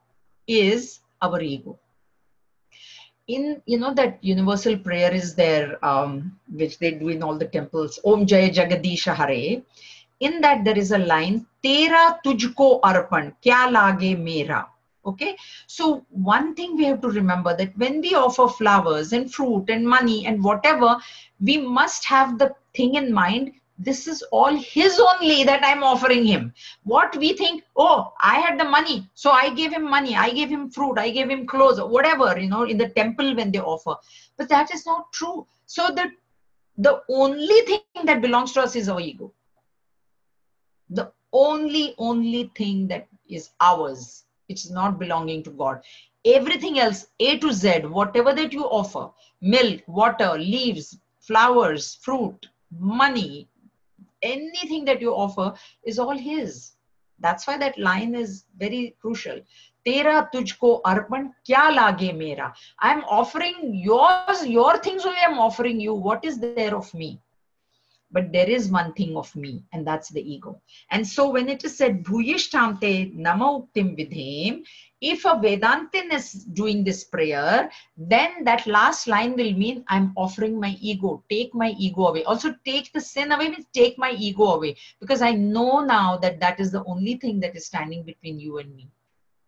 S1: is our ego. In, you know, that universal prayer is there, which they do in all the temples, Om Jai Jagadisha Hare. In that there is a line, Tera tujko arpan, kya lage mera. Okay, so one thing we have to remember, that when we offer flowers and fruit and money and whatever, we must have the thing in mind, this is all his only that I'm offering him. What we think, oh, I had the money, so I gave him money, I gave him fruit, I gave him clothes, whatever, you know, in the temple when they offer. But that is not true. So the only thing that belongs to us is our ego. The only thing that is ours, it's not belonging to God. Everything else, A to Z, whatever that you offer, milk, water, leaves, flowers, fruit, money, anything that you offer is all his. That's why that line is very crucial. Tera tujko arpan, kya lage mera. I'm offering yours, your things only I'm offering you. What is there of me? But there is one thing of me, and that's the ego. And so when it is said, Bhuyishtamte Namauktim Vidhem, if a Vedantin is doing this prayer, then that last line will mean I'm offering my ego. Take my ego away. Also, take the sin away means take my ego away. Because I know now that that is the only thing that is standing between you and me.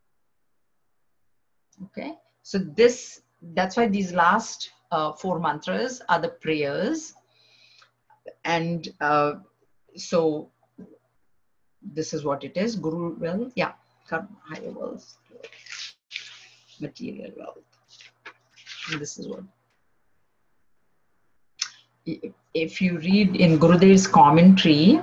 S1: Okay? So that's why these last 4 mantras are the prayers. And so this is what it is. Guru wealth, yeah, higher wealth, material wealth. And this is what. If you read in Gurudev's commentary,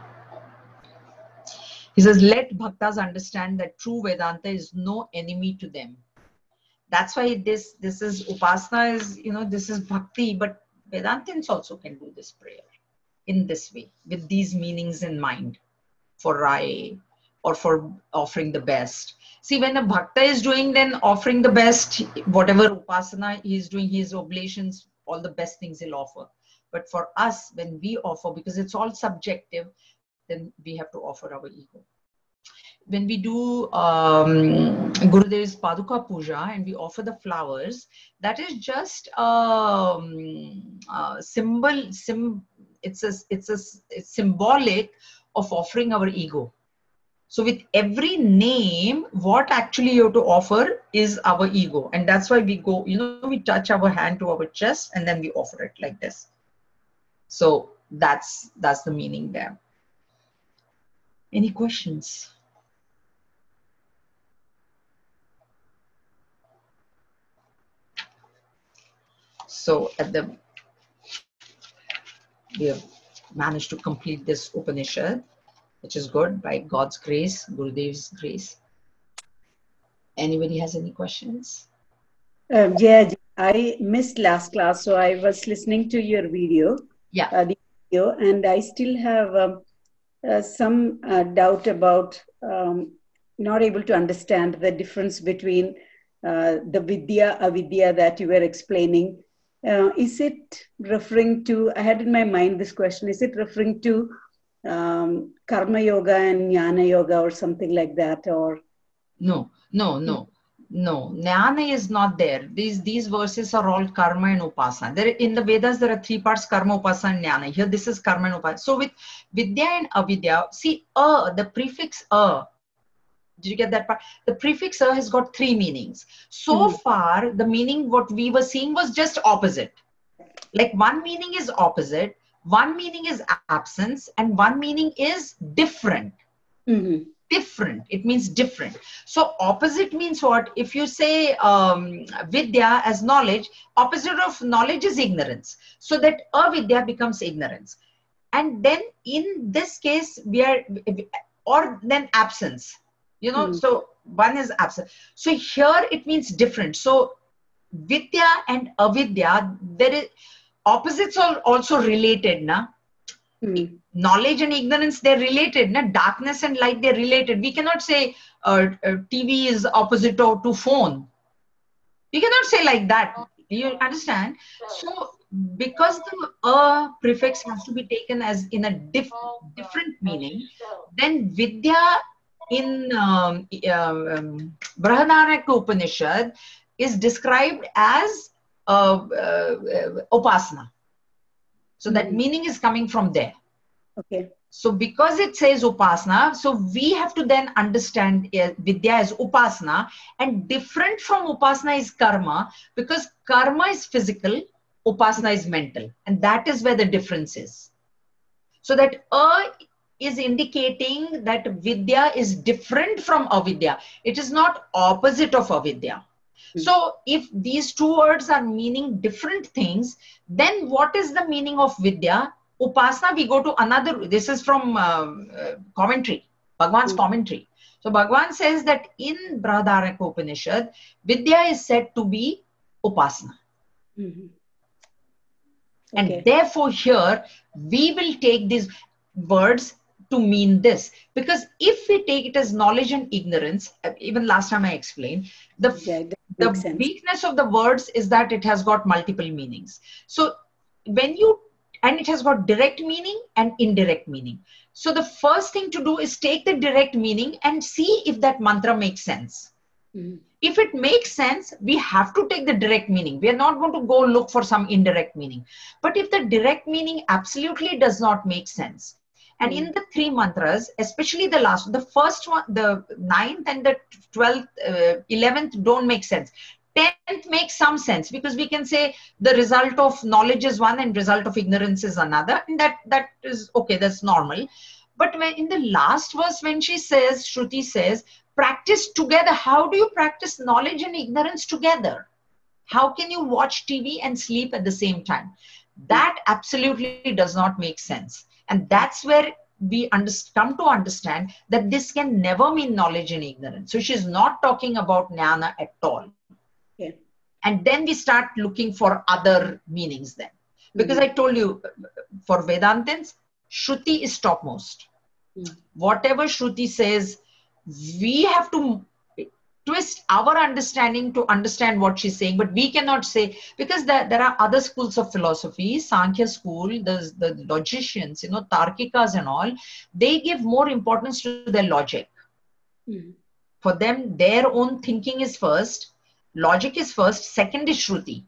S1: he says, let bhaktas understand that true Vedanta is no enemy to them. That's why this is Upasana is, you know, this is bhakti, but Vedantins also can do this prayer in this way, with these meanings in mind, for Rai or for offering the best. See, when a bhakta is doing, then offering the best, whatever upasana he is doing, his oblations, all the best things he'll offer. But for us, when we offer, because it's all subjective, then we have to offer our ego. When we do Gurudev's Paduka Puja and we offer the flowers, that is just symbol. It's symbolic of offering our ego. So with every name, what actually you have to offer is our ego. And that's why we go, you know, we touch our hand to our chest and then we offer it like this. So that's the meaning there. Any questions? So we have managed to complete this Upanishad, which is good, by God's grace, Gurudev's grace. Anybody has any questions?
S2: Yeah, I missed last class, so I was listening to your video.
S1: Yeah.
S2: The video, and I still have some doubt about not able to understand the difference between the vidya, avidya that you were explaining. Is it referring to, I had in my mind this question, is it referring to karma yoga and jnana yoga or something like that? Or
S1: No. Jnana is not there. These verses are all karma and upasana. There in the Vedas there are 3 parts: karma, upasana, and jnana. Here this is karma and upasana. So with vidya and avidya, see the prefix did you get that part? The prefix has got 3 meanings. So far the meaning what we were seeing was just opposite. Like one meaning is opposite, one meaning is absence, and one meaning is different. Different, it means different. So opposite means what? If you say vidya as knowledge, opposite of knowledge is ignorance. So that avidya becomes ignorance. And then in this case we are, or then absence, you know, so one is absent. So here it means different. So vidya and avidya, there is opposites are also related, na? Knowledge and ignorance, they're related, na? Darkness and light, they're related. We cannot say TV is opposite to phone. We cannot say like that. You understand? So because the prefix has to be taken as in a different meaning, then vidya in Brihadaranyaka Upanishad is described as upasana. So that meaning is coming from there.
S2: Okay.
S1: So because it says upasana, so we have to then understand vidya as upasana, and different from upasana is karma, because karma is physical, upasana is mental, and that is where the difference is. So that is indicating that vidya is different from avidya. It is not opposite of avidya. So if these two words are meaning different things, then what is the meaning of vidya? Upasana, we go to another, this is from commentary, Bhagwan's commentary. So Bhagwan says that in Brihadaranyaka Upanishad, vidya is said to be upasana. And therefore here, we will take these words to mean this. Because if we take it as knowledge and ignorance, even last time I explained, the weakness of the words is that it has got multiple meanings. So when you, and it has got direct meaning and indirect meaning. So the first thing to do is take the direct meaning and see if that mantra makes sense. If it makes sense, we have to take the direct meaning. We are not going to go look for some indirect meaning. But if the direct meaning absolutely does not make sense, and in the three mantras, especially the last, the first one, the 9th and the 12th, 11th don't make sense. 10th makes some sense, because we can say the result of knowledge is one and result of ignorance is another. And that is okay, that's normal. But when in the last verse, when she says, Shruti says, practice together. How do you practice knowledge and ignorance together? How can you watch TV and sleep at the same time? That absolutely does not make sense. And that's where we come to understand that this can never mean knowledge and ignorance. So she's not talking about jnana at all.
S2: Yeah.
S1: And then we start looking for other meanings then. Because I told you, for Vedantins, Shruti is topmost. Whatever Shruti says, we have to twist our understanding to understand what she's saying, but we cannot say, because there are other schools of philosophy, Sankhya school, the logicians, Tarkikas and all, they give more importance to their logic. For them, their own thinking is first, logic is first, second is Shruti.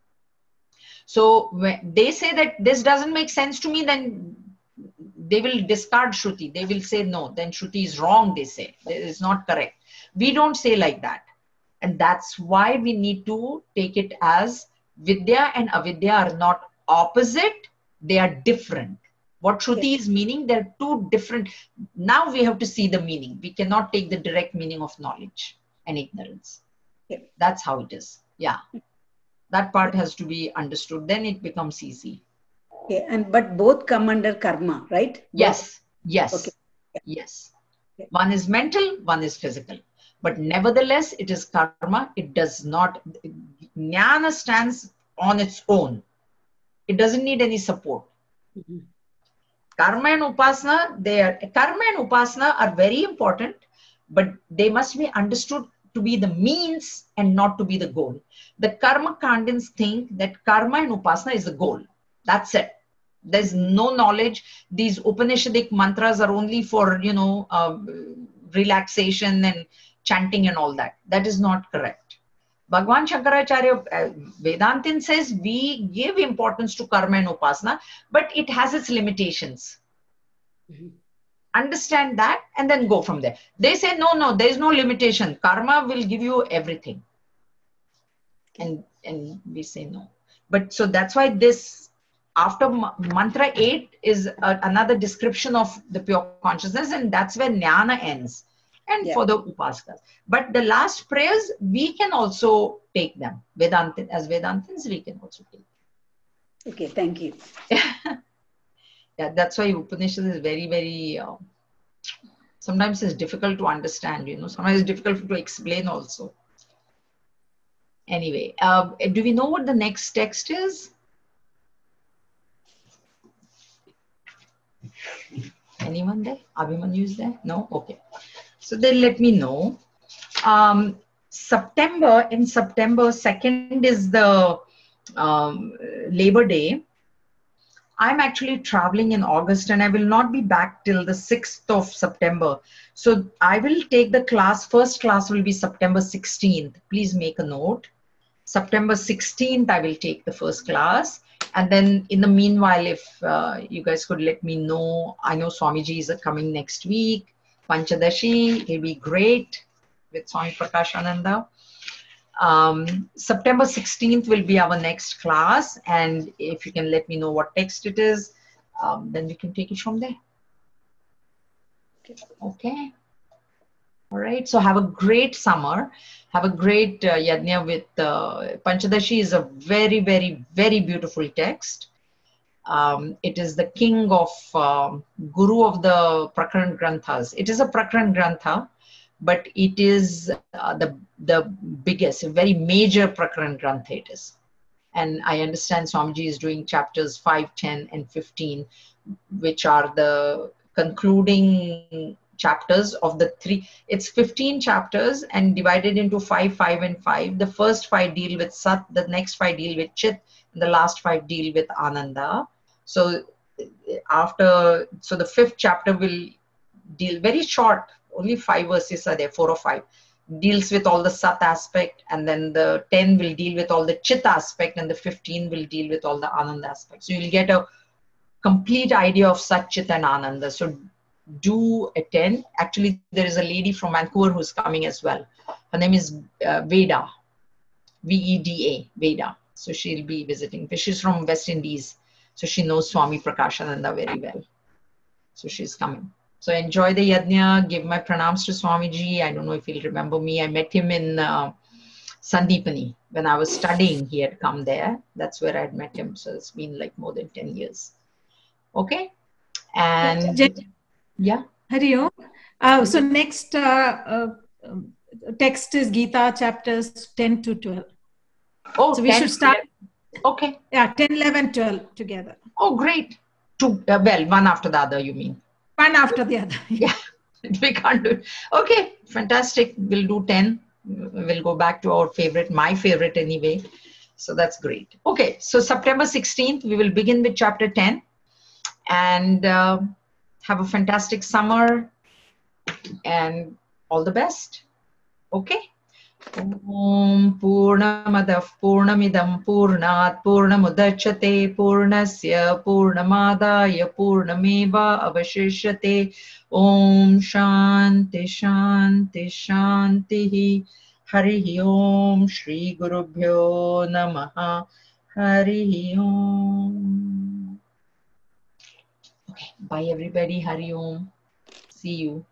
S1: So when they say that this doesn't make sense to me, then they will discard Shruti. They will say, no, then Shruti is wrong, they say. It is not correct. We don't say like that. And that's why we need to take it as Vidya and Avidya are not opposite, they are different. What Shruti is meaning, they're two different. Now we have to see the meaning. We cannot take the direct meaning of knowledge and ignorance. That's how it is. Yeah. That part has to be understood. Then it becomes easy.
S2: Okay, but both come under karma, right?
S1: Yes, yes, okay. Yes. Okay. One is mental, one is physical. But nevertheless, it is karma. It does not, jnana stands on its own. It doesn't need any support. Karma and upasana are very important, but they must be understood to be the means and not to be the goal. The karma kandins think that karma and upasana is the goal. That's it. There's no knowledge. These Upanishadic mantras are only for, relaxation and chanting and all that. That is not correct. Bhagwan Shankaracharya, Vedantin says we give importance to karma and upasana, but it has its limitations. Understand that and then go from there. They say, no, there is no limitation. Karma will give you everything. And we say no. But so that's why this, after mantra 8 is another description of the pure consciousness, and that's where jnana ends. And for the upasakas. But the last prayers, we can also take them. As Vedantins, we can also take them.
S2: Okay, thank you.
S1: Yeah, that's why Upanishad is very, very, sometimes it's difficult to understand, sometimes it's difficult to explain also. Anyway, do we know what the next text is? Anyone there? Abhimanyu is there? No? Okay. So then let me know. September 2nd is the Labor Day. I'm actually traveling in August and I will not be back till the 6th of September. So I will take the class, first class will be September 16th. Please make a note. September 16th, I will take the first class. And then in the meanwhile, if you guys could let me know, I know Swamiji is coming next week. Panchadashi, it'll be great with Swami Prakashananda. September 16th will be our next class. And if you can let me know what text it is, then we can take it from there. Okay. All right. So have a great summer. Have a great yajna with Panchadashi is a very, very, very beautiful text. It is the king of Guru of the Prakaran Granthas. It is a Prakaran Grantha, but it is the biggest, a very major Prakaran Grantha it is. And I understand Swamiji is doing chapters 5, 10, and 15, which are the concluding chapters of the 3. It's 15 chapters and divided into 5, 5, and 5. The first 5 deal with Sat, the next 5 deal with Chit, and the last 5 deal with Ananda. So the 5th chapter will deal very short, only 5 verses are there, 4 or 5, deals with all the Sat aspect, and then the 10 will deal with all the Chit aspect, and the 15 will deal with all the Ananda aspect. So you'll get a complete idea of Sat, Chit, and Ananda. So do attend. Actually, there is a lady from Vancouver who's coming as well. Her name is Veda, Veda, Veda. So she'll be visiting. She's from West Indies. So she knows Swami Prakashananda very well. So she's coming. So enjoy the yajna. Give my pranams to Swamiji. I don't know if he'll remember me. I met him in Sandipani. When I was studying, he had come there. That's where I'd met him. So it's been like more than 10 years. Okay. And yeah.
S3: Hari Om. So next text is Gita chapters 10 to 12.
S1: Oh,
S3: so we should start.
S1: Okay.
S3: Yeah, 10, 11, 12 together.
S1: Oh, great. Well, one after the other, you mean?
S3: One after the other.
S1: Yeah, we can't do it. Okay, fantastic. We'll do 10. We'll go back to our favorite, my favorite anyway. So that's great. Okay, so September 16th, we will begin with chapter 10 and have a fantastic summer and all the best. Okay. Om Purnamadah Purnamidam Purnat Purnamudachyate Purnasya Purnamadaya Purnameva Avashishate. Om Shanti Shanti Shanti. Hari Om Shri Gurubhyo Namaha. Hari Om. Okay, bye everybody. Hari Om. See you.